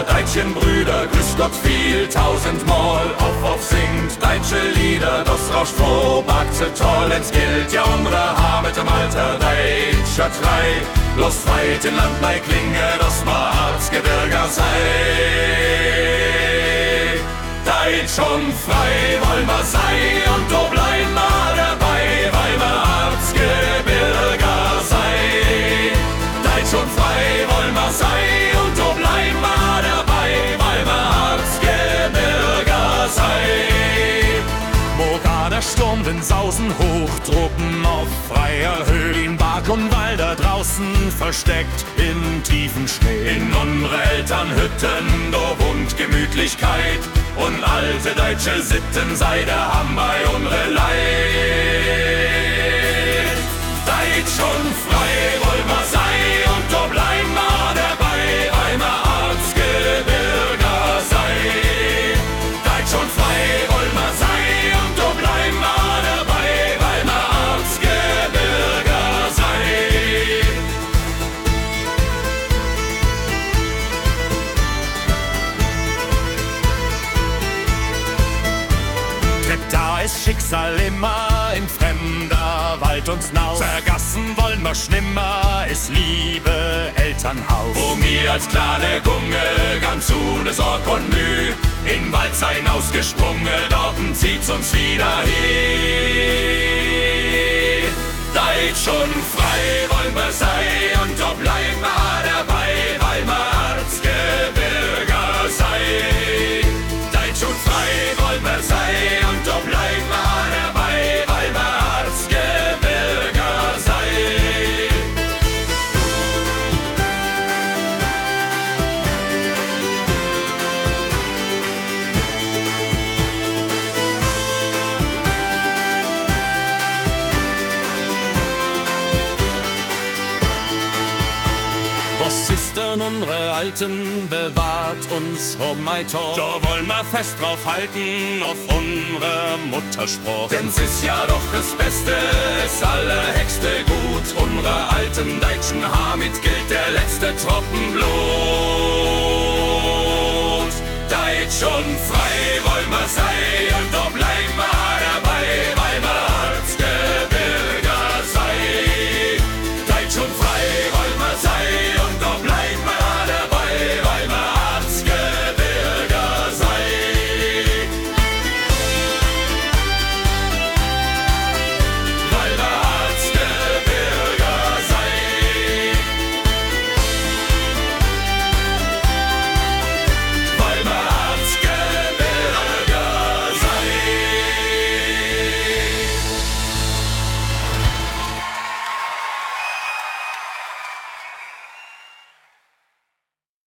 Lieder, Deitchenbrüder, grüß Gott viel, tausendmal auf singt deutsche Lieder, das rauscht froh, backt se toll ins Gilt, ja unsere Haar mit dem Alter Deitscher Trei, los weit in Land bei Klinge, das ma Harzgebirger sei. Deitsch und frei wollen wir sei und do bleib ma dabei, weil wir Harzgebirger sei. Deitsch und frei wollen wir sei und do bleib ma dabei, weil wir Harzgebirger sei. Moraner Sturm, Wind, Sausen, Hochtruppen auf freier Höhe, in Berg und Wald da draußen versteckt im tiefen Schnee. In unsere Elternhütten, do wohnt Gemütlichkeit und alte deutsche Sitten sei der Ham bei unsere Leid. Deitsch und frei wollen wir sei und do bleib ma dabei, weil wir Harzgebirger sei. Deitsch und frei wollen wir sei und do bleib ma dabei, weil wir Harzgebirger sei. Da ist Schicksal immer in fremder Wald uns naus. Vergassen wollen wir schlimmer, ist Liebe Elternhaus. Wo mir als kleine Gunge ganz ohne Sorg und Mühe in Wald sein ausgesprungen, dorten zieht's uns wieder hin. Deitsch und frei wollen wir sei und da bleiben wir dabei, weil wir Harzgebirger sei. Deitsch und frei wollen wir sei und da bleiben wir dabei, weil wir Harzgebirger sei. Was ist denn unsere Alten bewahrt uns um mein Tor? Da wollen wir fest drauf halten auf unsere Mutterspruch. Denn es ist ja doch das Beste, es allerhexte Gut. Unsere alten deutschen Hamid gilt der letzte Tropfen Blut. Deitsch und frei wollen wir sei und da bleiben wir